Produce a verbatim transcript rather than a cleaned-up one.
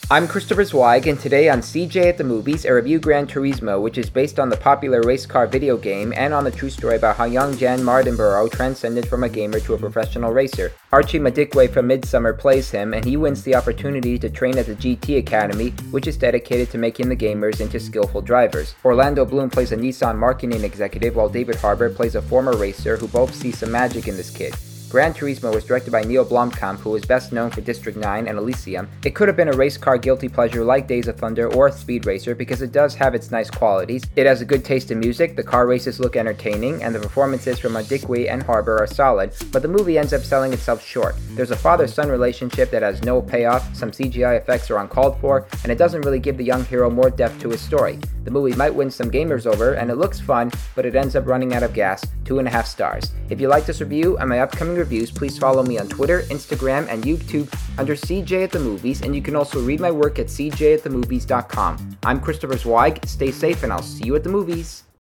I'm Christopher Zweig, and today on C J at the Movies, I review Gran Turismo, which is based on the popular race car video game and on the true story about how young Jan Mardenborough transcended from a gamer to a professional racer. Archie Madikwe from Midsummer plays him, and he wins the opportunity to train at the G T Academy, which is dedicated to making the gamers into skillful drivers. Orlando Bloom plays a Nissan marketing executive, while David Harbour plays a former racer who both see some magic in this kid. Gran Turismo was directed by Neil Blomkamp, who is best known for District nine and Elysium. It could have been a race car guilty pleasure like Days of Thunder or Speed Racer because it does have its nice qualities. It has a good taste in music, the car races look entertaining, and the performances from Madikwe and Harbour are solid, but the movie ends up selling itself short. There's a father-son relationship that has no payoff, some C G I effects are uncalled for, and it doesn't really give the young hero more depth to his story. The movie might win some gamers over, and it looks fun, but it ends up running out of gas, two and a half stars. If you like this review and my upcoming reviews, please follow me on Twitter, Instagram, and YouTube under C J at the Movies, and you can also read my work at c j at the movies dot com. I'm Christopher Zweig, stay safe, and I'll see you at the movies.